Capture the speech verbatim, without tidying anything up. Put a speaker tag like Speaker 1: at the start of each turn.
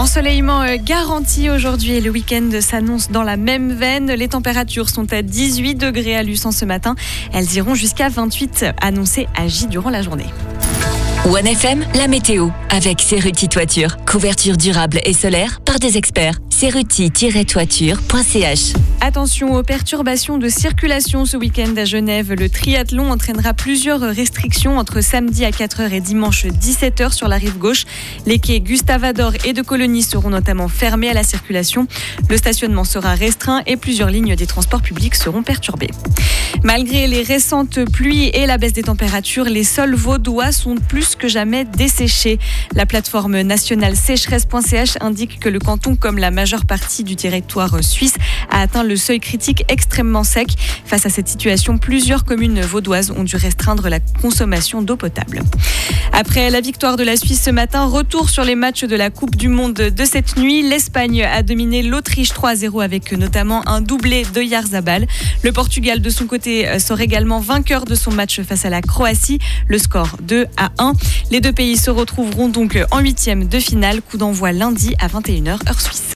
Speaker 1: Ensoleillement garanti aujourd'hui et le week-end s'annonce dans la même veine. Les températures sont à dix-huit degrés à Luçon ce matin. Elles iront jusqu'à vingt-huit annoncées à J durant la journée.
Speaker 2: One F M, la météo, avec Cerruti Toiture. Couverture durable et solaire par des experts. cerruti tiret toiture point c h.
Speaker 1: Attention aux perturbations de circulation ce week-end à Genève. Le triathlon entraînera plusieurs restrictions entre samedi à quatre heures et dimanche dix-sept heures sur la rive gauche. Les quais Gustave Ador et de Colonie seront notamment fermés à la circulation. Le stationnement sera restreint et plusieurs lignes des transports publics seront perturbées. Malgré les récentes pluies et la baisse des températures, les sols vaudois sont plus que jamais desséchés. La plateforme nationale sécheresse point c h indique que le canton, comme la majeure partie du territoire suisse, a atteint le seuil critique extrêmement sec. Face à cette situation, plusieurs communes vaudoises ont dû restreindre la consommation d'eau potable. Après la victoire de la Suisse ce matin, retour sur les matchs de la Coupe du Monde de cette nuit. L'Espagne a dominé l'Autriche trois à zéro avec notamment un doublé de Oyarzabal. Le Portugal, de son côté, sort également vainqueur de son match face à la Croatie. Le score deux à un. Les deux pays se retrouveront donc en huitième de finale. Coup d'envoi lundi à vingt et une heures heure suisse.